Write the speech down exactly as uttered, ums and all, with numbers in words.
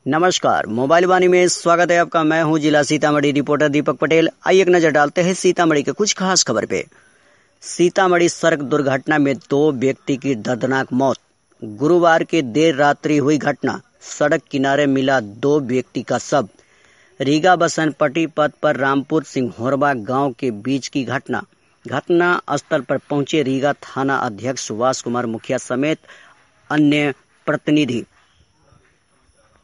नमस्कार, मोबाइल वाणी में स्वागत है आपका। मैं हूं जिला सीतामढ़ी रिपोर्टर दीपक पटेल। आइए एक नजर डालते हैं सीतामढ़ी के कुछ खास खबर पे। सीतामढ़ी सड़क दुर्घटना में दो व्यक्ति की दर्दनाक मौत। गुरुवार की देर रात्रि हुई घटना। सड़क किनारे मिला दो व्यक्ति का शव। रीगा बसनपट्टी पथ पर रामपुर सिंहोरबा गांव के बीच की घटना। घटना स्थल पर पहुंचे रीगा थाना अध्यक्ष सुभाष कुमार मुखिया समेत अन्य प्रतिनिधि।